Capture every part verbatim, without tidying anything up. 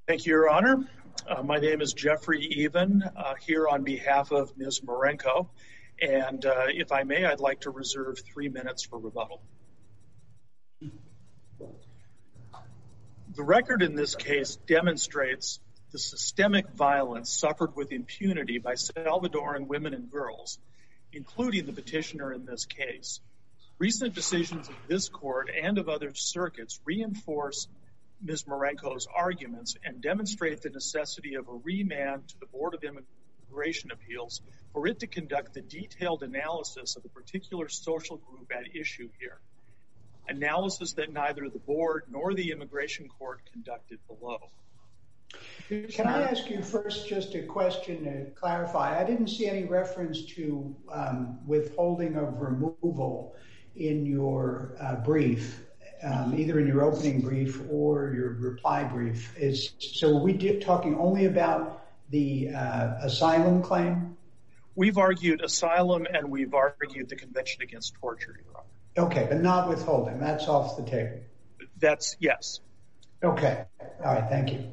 Thank you, Your Honor. Uh, my name is Jeffrey Even, uh, here on behalf of Miz Marenko, and uh, if I may, I'd like to reserve three minutes for rebuttal. The record in this case demonstrates the systemic violence suffered with impunity by Salvadoran women and girls, including the petitioner in this case. Recent decisions of this court and of other circuits reinforce Miz Marenko's arguments and demonstrate the necessity of a remand to the Board of Immigration Appeals for it to conduct the detailed analysis of the particular social group at issue here, analysis that neither the board nor the immigration court conducted below. Can I ask you first just a question to clarify? I didn't see any reference to um, withholding of removal in your uh, brief. Um, either in your opening brief or your reply brief. Is so we did talking only about the uh, asylum claim? We've argued asylum and we've argued the Convention Against Torture, Your Honor. Okay, but not withholding. That's off the table. That's, yes. Okay. All right, thank you.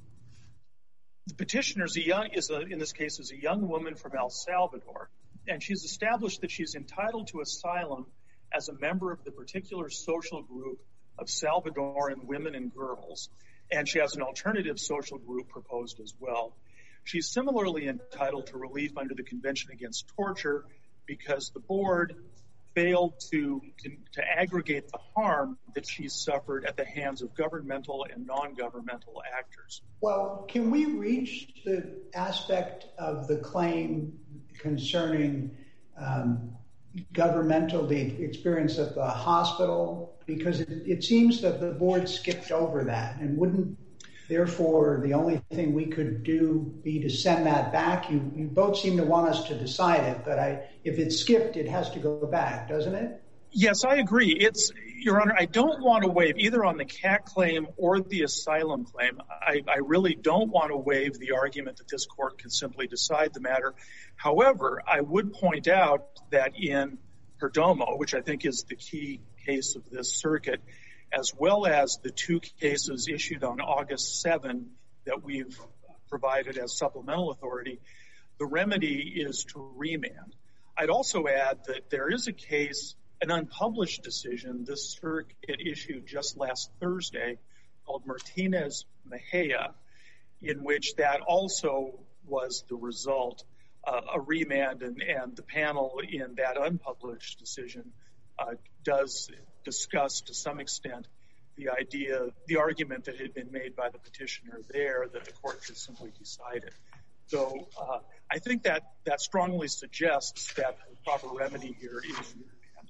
The petitioner is a young, is a, in this case, is a young woman from El Salvador, and she's established that she's entitled to asylum as a member of the particular social group of Salvadoran women and girls, and she has an alternative social group proposed as well. She's similarly entitled to relief under the Convention Against Torture because the board failed to, to aggregate the harm that she's suffered at the hands of governmental and non-governmental actors. Well, can we reach the aspect of the claim concerning um, governmental, the experience at the hospital, because it, it seems that the board skipped over that, and wouldn't therefore the only thing we could do be to send that back? You, you both seem to want us to decide it, but I, if it's skipped, it has to go back, doesn't it? Yes, I agree. It's, Your Honor, I don't want to waive either on the C A T claim or the asylum claim. I, I really don't want to waive the argument that this court can simply decide the matter. However, I would point out that in Perdomo, which I think is the key case of this circuit, as well as the two cases issued on August seventh that we've provided as supplemental authority, the remedy is to remand. I'd also add that there is a case, an unpublished decision this circuit issued just last Thursday called Martinez-Mejia, in which that also was the result, uh, a remand, and, and the panel in that unpublished decision uh, does discuss to some extent the idea, the argument that had been made by the petitioner there that the court should simply decide it. So uh, I think that that strongly suggests that the proper remedy here is remand.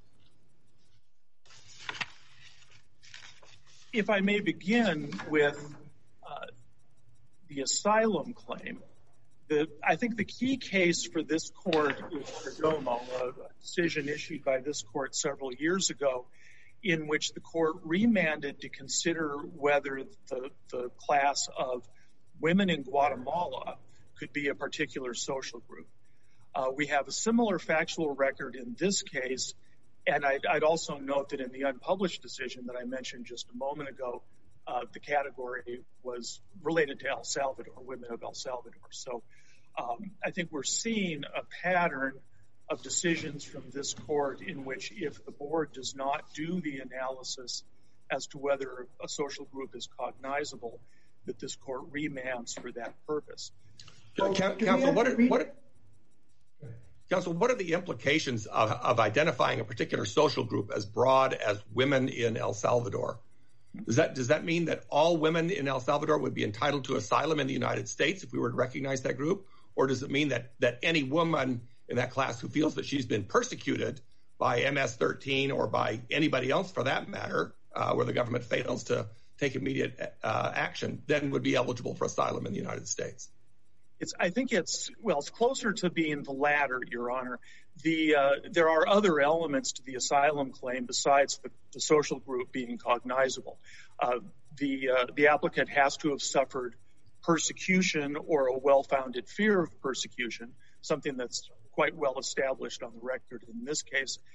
If I may begin with uh, the asylum claim, the, I think the key case for this court is Perdomo, a decision issued by this court several years ago, in which the court remanded to consider whether the, the class of women in Guatemala could be a particular social group. Uh, we have a similar factual record in this case, and I'd, I'd also note that in the unpublished decision that I mentioned just a moment ago, uh, the category was related to El Salvador, women of El Salvador. So um, I think we're seeing a pattern of decisions from this court in which if the board does not do the analysis as to whether a social group is cognizable, that this court remands for that purpose. Well, Counsel, what are, what are, Counsel, what are the implications of, of identifying a particular social group as broad as women in El Salvador? Does that, does that mean that all women in El Salvador would be entitled to asylum in the United States if we were to recognize that group? Or does it mean that, that any woman in that class who feels that she's been persecuted by M S thirteen or by anybody else for that matter, uh, where the government fails to take immediate uh, action, then would be eligible for asylum in the United States? It's, I think it's, well, it's closer to being the latter, Your Honor. The, uh, there are other elements to the asylum claim besides the, the social group being cognizable. Uh, the, uh, the applicant has to have suffered persecution or a well-founded fear of persecution, something that's quite well established on the record in this case.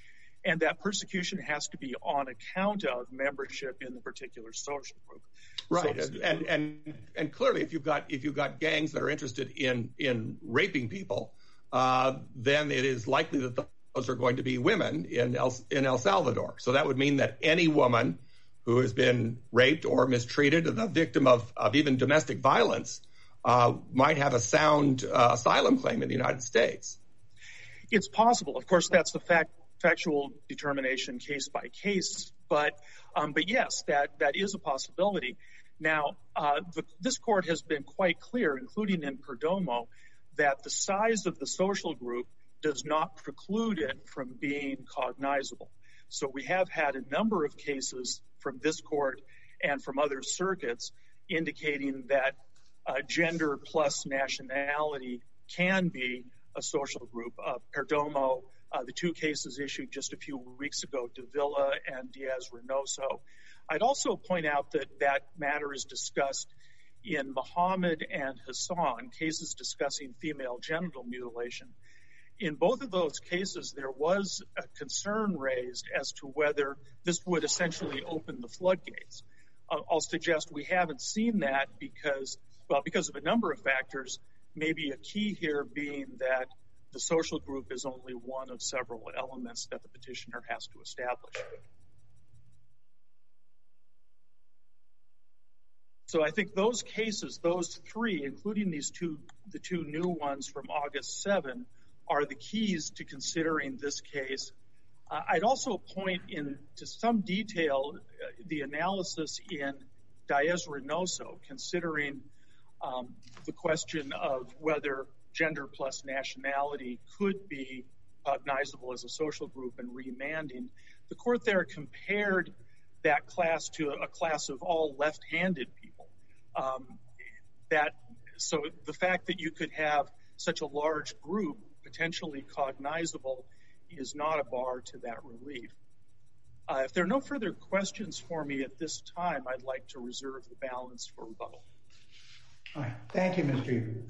and that persecution has to be on account of membership in the particular social group. Right, So, and and and clearly, if you've got if you've got gangs that are interested in in raping people, uh, then it is likely that those are going to be women in El, in El Salvador. So that would mean that any woman who has been raped or mistreated, the victim of, of even domestic violence, uh, might have a sound uh, asylum claim in the United States. It's possible. Of course, that's the fact, factual determination case by case. But um, but yes, that that is a possibility. Now, uh, the, this court has been quite clear, including in Perdomo, that the size of the social group does not preclude it from being cognizable. So we have had a number of cases from this court and from other circuits indicating that uh, gender plus nationality can be a social group. Uh, Perdomo, uh, the two cases issued just a few weeks ago, Davila and Diaz-Reynoso. I'd also point out that that matter is discussed in Muhammad and Hassan, cases discussing female genital mutilation. In both of those cases, there was a concern raised as to whether this would essentially open the floodgates. Uh, I'll suggest we haven't seen that because, well, because of a number of factors, maybe a key here being that the social group is only one of several elements that the petitioner has to establish. So I think those cases, those three, including these two, the two new ones from August seventh, are the keys to considering this case. Uh, I'd also point in to some detail uh, the analysis in Diaz-Reynoso, considering um, the question of whether gender plus nationality could be cognizable as a social group and remanding. The court there compared that class to a class of all left-handed people. Um, that so the fact that you could have such a large group potentially cognizable is not a bar to that relief. Uh, if there are no further questions for me at this time, I'd like to reserve the balance for rebuttal. All right. Thank you, Mister Eby.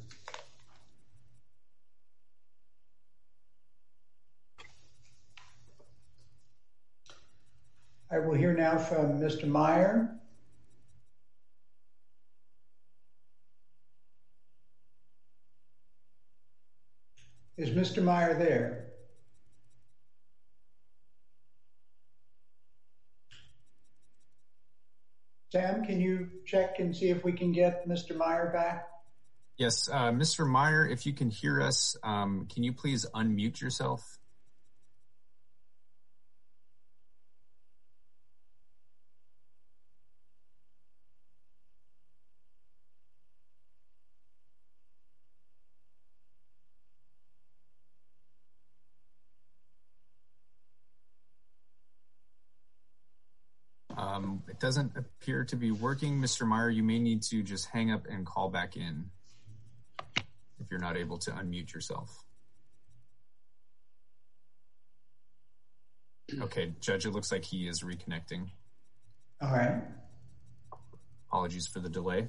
I will hear now from Mister Meyer. Is Mister Meyer there? Sam, can you check and see if we can get Mister Meyer back? Yes, uh, Mister Meyer, if you can hear us, um, can you please unmute yourself? Um, it doesn't appear to be working. Mister Meyer, you may need to just hang up and call back in if you're not able to unmute yourself. Okay, Judge, it looks like he is reconnecting. All right. Apologies for the delay.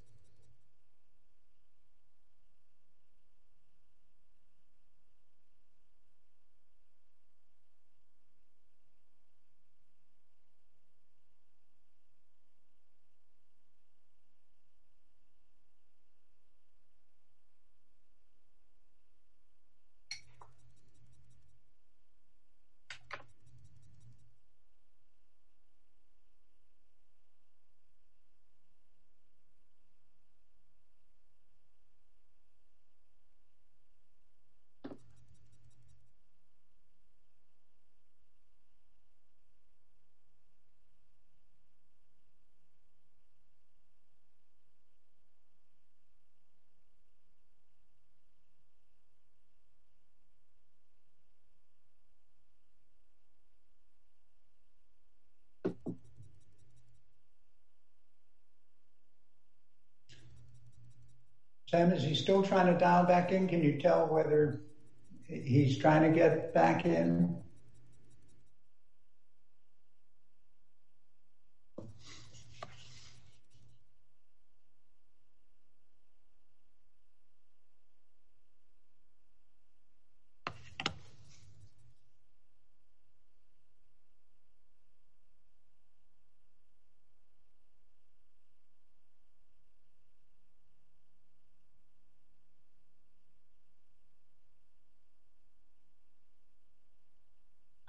Sam, is he still trying to dial back in? Can you tell whether he's trying to get back in?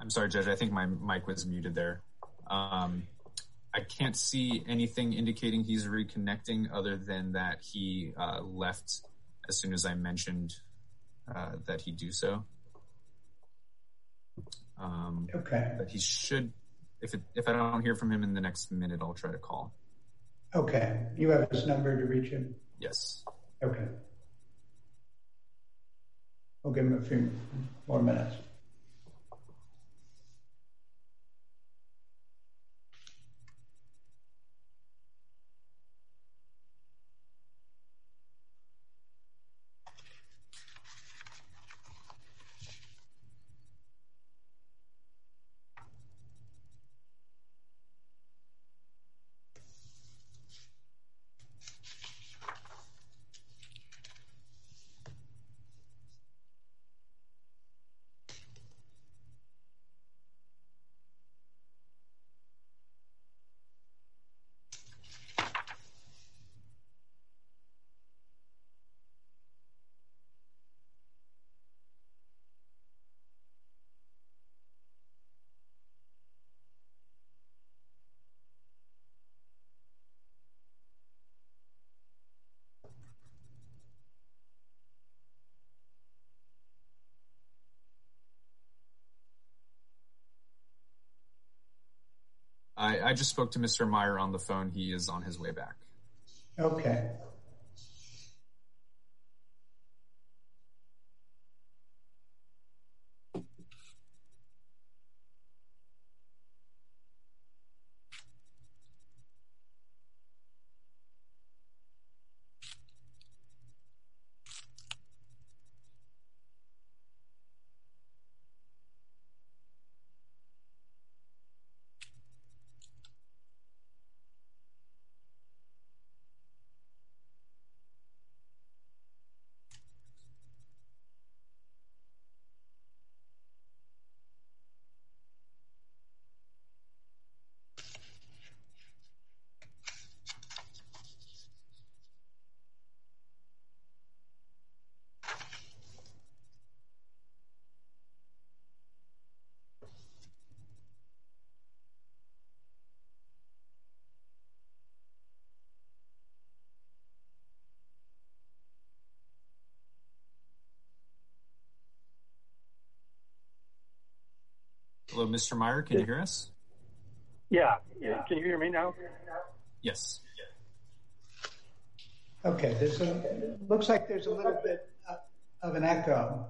I'm sorry, Judge, I think my mic was muted there. Um, I can't see anything indicating he's reconnecting other than that he uh, left as soon as I mentioned uh, that he do so. Um, okay. But he should, if it, if I don't hear from him in the next minute, I'll try to call. Okay. You have his number to reach him? Yes. Okay. We'll give him a few more minutes. I, I just spoke to Mister Meyer on the phone. He is on his way back. Okay. Hello, Mister Meyer, can you hear us? Yeah. yeah. Can you hear me now? Yes. Okay. There's a, looks like there's a little bit of an echo.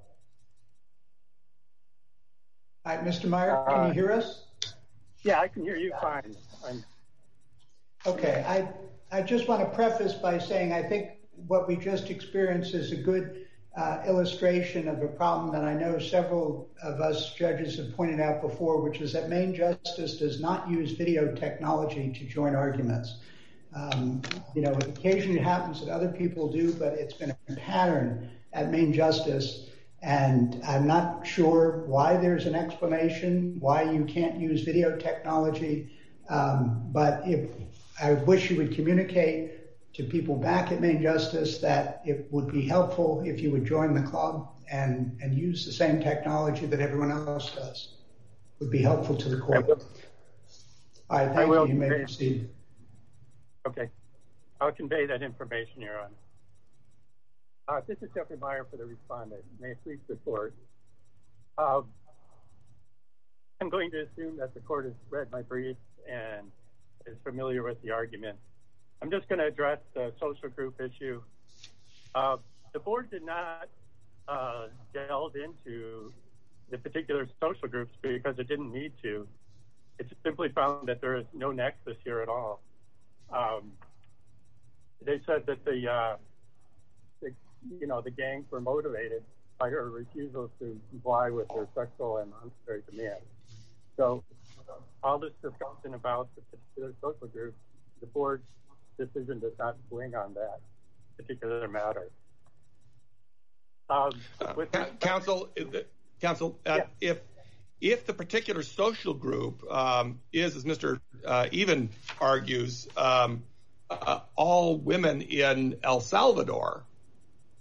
All right, Mister Meyer, can uh, you hear us? Yeah, I can hear you fine. I'm... Okay. I, I just want to preface by saying I think what we just experienced is a good Uh, illustration of a problem that I know several of us judges have pointed out before, which is that Maine Justice does not use video technology to join arguments. Um, you know, it occasionally happens that other people do, but it's been a pattern at Maine Justice, and I'm not sure why there's an explanation, why you can't use video technology, um, but if I wish you would communicate to people back at Maine Justice that it would be helpful if you would join the club and, and use the same technology that everyone else does. It would be helpful to the court. All right, thank you. You may proceed. Okay. I'll convey that information, Your Honor. Uh, this is Jeffrey Meyer for the respondent. May it please the court. Uh, I'm going to assume that the court has read my brief and is familiar with the argument. I'm just going to address the social group issue. Uh, the board did not uh, delve into the particular social groups because it didn't need to. It simply found that there is no nexus here at all. Um, they said that the, uh, the, you know, the gangs were motivated by her refusal to comply with their sexual and monetary demands. So all this discussion about the particular social groups, the board's decision does not swing on that particular matter. Um, with uh, counsel, counsel, uh, yeah. if if the particular social group um, is, as Mister Uh, Even argues, um, uh, all women in El Salvador,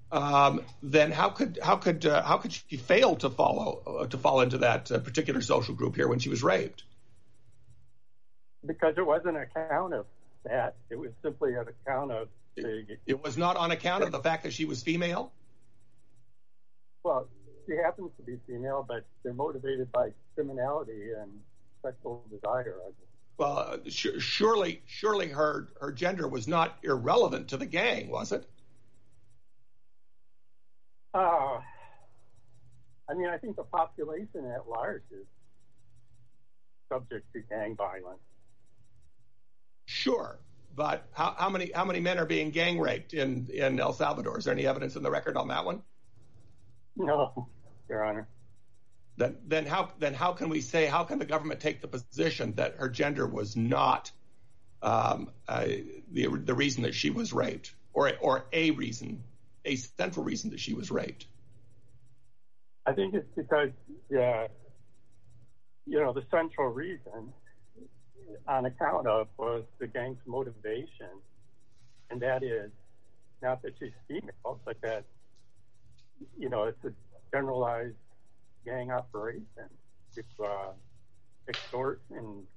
um, then how could how could uh, how could she fail to follow uh, to fall into that uh, particular social group here when she was raped? Because it wasn't an account of that; it was simply an account of the. It, it was not on account of the fact that she was female. Well, she happens to be female, but they're motivated by criminality and sexual desire. Well, uh, sh- surely, surely her her gender was not irrelevant to the gang, was it? Uh, I mean, I think the population at large is subject to gang violence. Sure, but how, how many how many men are being gang raped in, in El Salvador? Is there any evidence in the record on that one? No, Your Honor. Then, then how then how can we say how can the government take the position that her gender was not um, uh, the the reason that she was raped, or or a reason, a central reason that she was raped? I think it's because yeah, you know, the central reason on account of was the gang's motivation, and that is not that she's female, but that you know it's a generalized gang operation to uh, extort and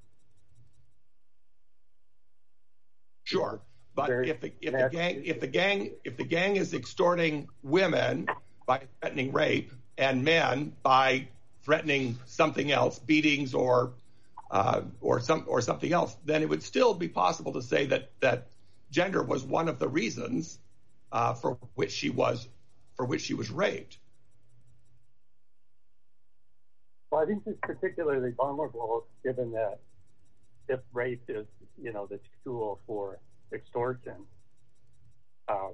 sure, but if the if the gang if the gang if the gang is extorting women by threatening rape and men by threatening something else, beatings or uh, or some or something else, then it would still be possible to say that that gender was one of the reasons uh, for which she was for which she was raped. Well, I think it's particularly vulnerable given that if rape is, you know, the tool for extortion, um,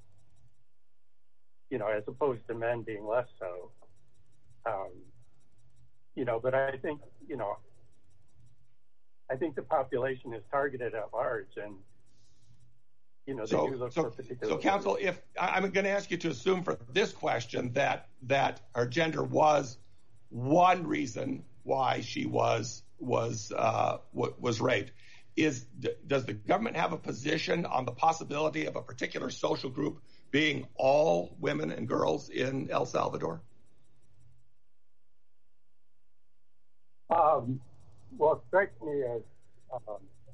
you know, as opposed to men being less so, um, you know, but I think, you know, I think the population is targeted at large and, you know, they so, do look so, for particular. So, counsel, if I'm going to ask you to assume for this question that that her gender was one reason why she was was uh, was raped, is does the government have a position on the possibility of a particular social group being all women and girls in El Salvador? Um, well, it strikes me as um,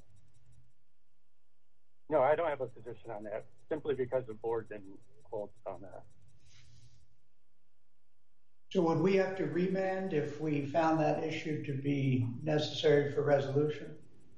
no, I don't have a position on that simply because the board didn't hold on that. So would we have to remand if we found that issue to be necessary for resolution?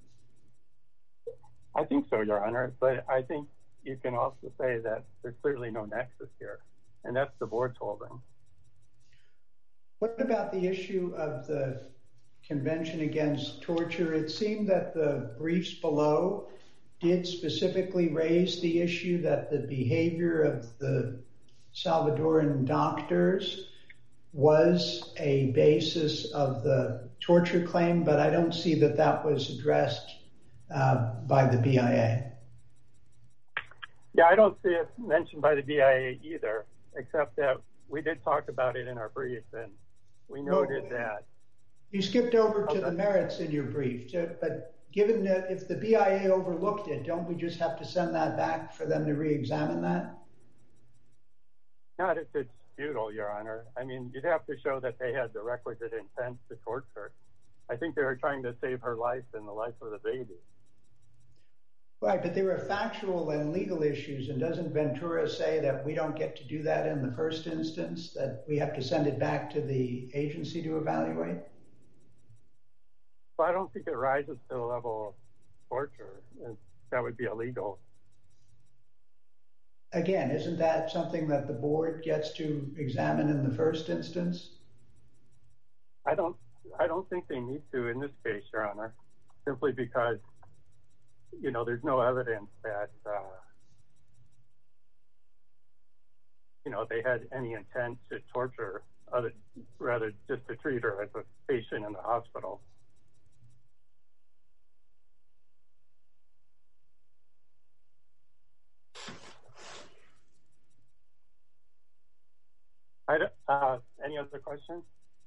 I think so, Your Honor, but I think you can also say that there's clearly no nexus here, and that's the board's holding. What about the issue of the Convention Against Torture? It seemed that the briefs below did specifically raise the issue that the behavior of the Salvadoran doctors was a basis of the torture claim, but I don't see that that was addressed uh, by the B I A. Yeah, I don't see it mentioned by the B I A either, except that we did talk about it in our brief, and we noted well, that. You skipped over to okay. the merits in your brief, but given that if the B I A overlooked it, don't we just have to send that back for them to re-examine that? Not if it's futile, Your Honor. I mean, you'd have to show that they had the requisite intent to torture. I think they were trying to save her life and the life of the baby. Right, but there were factual and legal issues, and doesn't Ventura say that we don't get to do that in the first instance, that we have to send it back to the agency to evaluate? Well, I don't think it rises to the level of torture. That would be illegal. Again, isn't that something that the board gets to examine in the first instance? I don't I don't think they need to in this case, Your Honor, simply because, you know, there's no evidence that, uh, you know, they had any intent to torture, other, rather just to treat her as a patient in the hospital. I don't, uh, any other questions?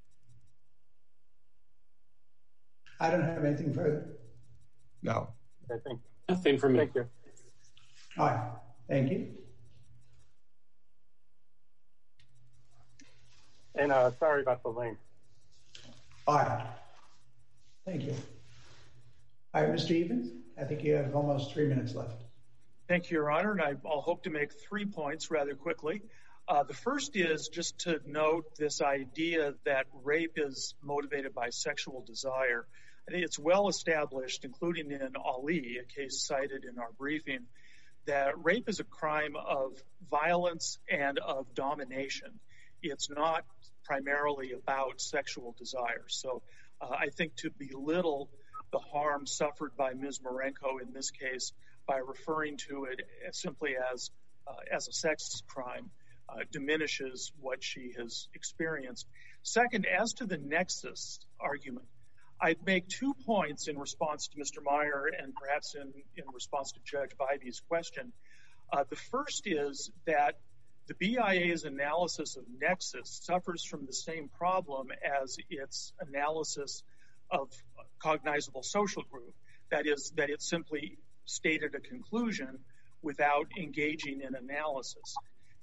I don't have anything further. No. I think. Nothing for me. Thank you. All right. Thank you. And uh, sorry about the link. All right. Thank you. All right, Mister Evans, I think you have almost three minutes left. Thank you, Your Honor, and I, I'll hope to make three points rather quickly. Uh, the first is just to note this idea that rape is motivated by sexual desire. I think it's well established, including in Ali, a case cited in our briefing, that rape is a crime of violence and of domination. It's not primarily about sexual desire. So uh, I think to belittle the harm suffered by Miz Marenko in this case by referring to it as simply as uh, as a sex crime uh, diminishes what she has experienced. Second, as to the nexus argument, I'd make two points in response to Mister Meyer and perhaps in, in response to Judge Bybee's question. Uh, the first is that the B I A's analysis of nexus suffers from the same problem as its analysis of cognizable social group. That is, that it simply stated a conclusion without engaging in analysis.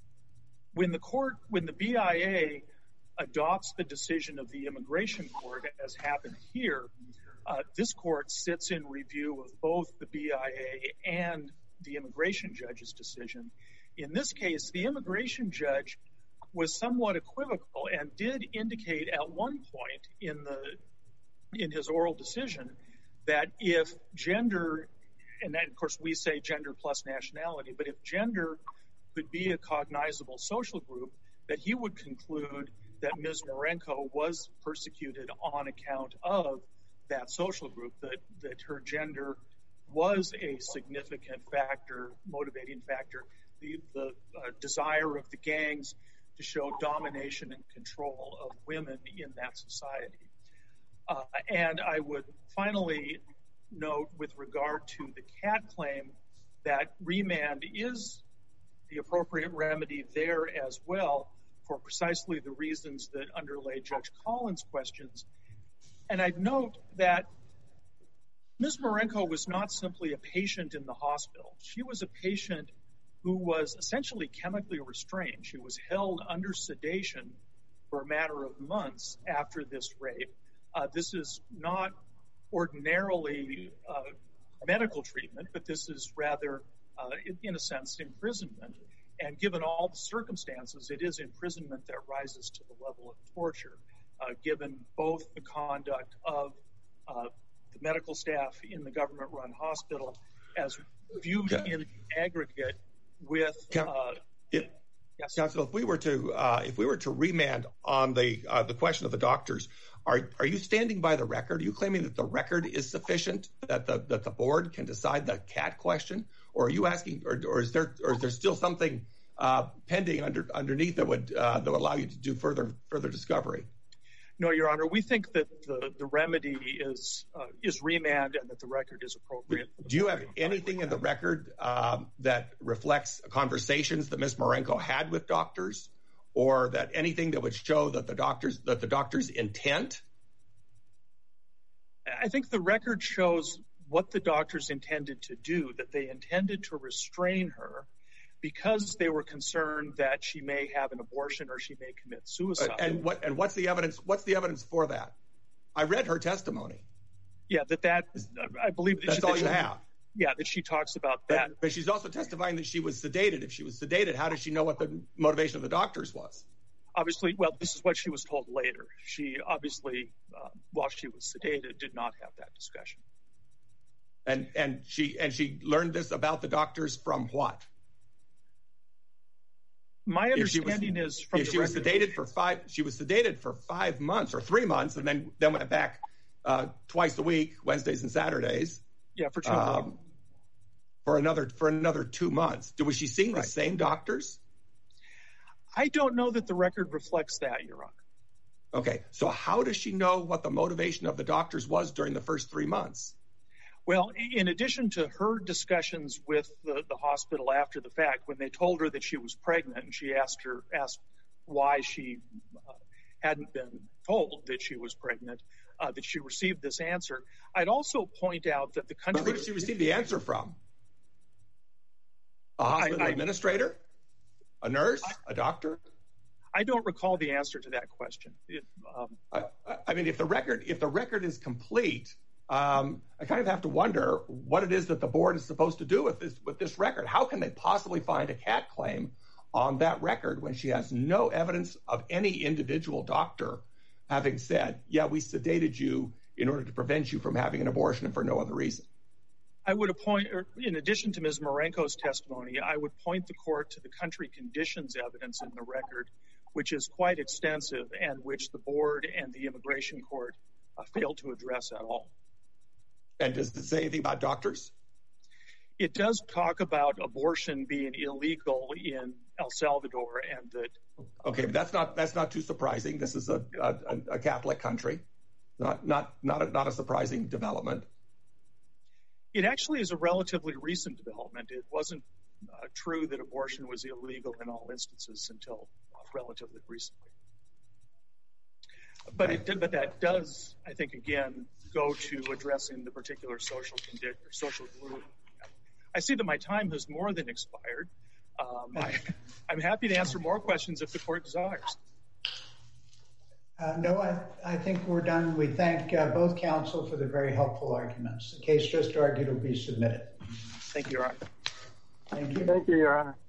When the court, when the B I A adopts the decision of the immigration court, as happened here, uh, this court sits in review of both the B I A and the immigration judge's decision. In this case, the immigration judge was somewhat equivocal and did indicate at one point in the in his oral decision that if gender, and then of course we say gender plus nationality, but if gender could be a cognizable social group, that he would conclude that Miz Marenko was persecuted on account of that social group, that, that her gender was a significant factor, motivating factor, the, the uh, desire of the gangs to show domination and control of women in that society. Uh, and I would finally note with regard to the CAT claim that remand is the appropriate remedy there as well for precisely the reasons that underlay Judge Collins' questions. And I'd note that Miz Marenko was not simply a patient in the hospital. She was a patient who was essentially chemically restrained. She was held under sedation for a matter of months after this rape. Uh, this is not ordinarily uh, medical treatment, but this is rather, uh, in, in a sense, imprisonment. And given all the circumstances, it is imprisonment that rises to the level of torture, uh, given both the conduct of uh, the medical staff in the government-run hospital as viewed yeah. in aggregate with... Uh, it, yes. Counsel, if we were to uh, if we were to remand on the uh, the question of the doctors, are are you standing by the record? Are you claiming that the record is sufficient, that the that the board can decide the CAT question? Or are you asking, or, or is there, or is there still something uh, pending under, underneath that would uh, that would allow you to do further further discovery? No, Your Honor. We think that the, the remedy is uh, is remand and that the record is appropriate. Do you have anything in the record um, that reflects conversations that Miz Marenko had with doctors, or that anything that would show that the doctors that the doctor's intent? I think the record shows what the doctors intended to do, that they intended to restrain her because they were concerned that she may have an abortion or she may commit suicide. Uh, and what and what's the evidence? What's the evidence for that? I read her testimony. Yeah, that that I believe that that's she, all that you she, have. Yeah, that she talks about that. But, but she's also testifying that she was sedated. If she was sedated, how does she know what the motivation of the doctors was? Obviously, well, this is what she was told later. She obviously, uh, while she was sedated, did not have that discussion. And and she and she learned this about the doctors from what? My understanding was, is from if the she was record, sedated for five. She was sedated for five months or three months, and then then went back uh, twice a week, Wednesdays and Saturdays. Yeah, for two um, months. For another for another two months. Was she seeing right. the same doctors? I don't know that the record reflects that, Your Honor. Okay, so how does she know what the motivation of the doctors was during the first three months? Well, in addition to her discussions with the, the hospital after the fact, when they told her that she was pregnant and she asked her asked why she uh, hadn't been told that she was pregnant, uh, that she received this answer. I'd also point out that the country... But who did she receive the answer from? A hospital I, I, administrator? A nurse? A doctor? I don't recall the answer to that question. It, um, I, I mean, if the record if the record is complete, um, I kind of have to wonder what it is that the board is supposed to do with this with this record. How can they possibly find a cat claim on that record when she has no evidence of any individual doctor having said, yeah, we sedated you in order to prevent you from having an abortion and for no other reason? I would appoint, or in addition to Miz Marenko's testimony, I would point the court to the country conditions evidence in the record, which is quite extensive and which the board and the immigration court uh, failed to address at all. And does it say anything about doctors? It does talk about abortion being illegal in El Salvador, and that. Okay, but that's not that's not too surprising. This is a a, a Catholic country, not not not a, not a surprising development. It actually is a relatively recent development. It wasn't uh, true that abortion was illegal in all instances until uh, relatively recently. But it did, but that does, I think, again, go to addressing the particular social condition or social group. I see that my time has more than expired. Um, I, I'm happy to answer more questions if the court desires. Uh, no, I, I think we're done. We thank uh, both counsel for the very helpful arguments. The case just argued will be submitted. Thank you, Your Honor. Thank you. Thank you, Your Honor.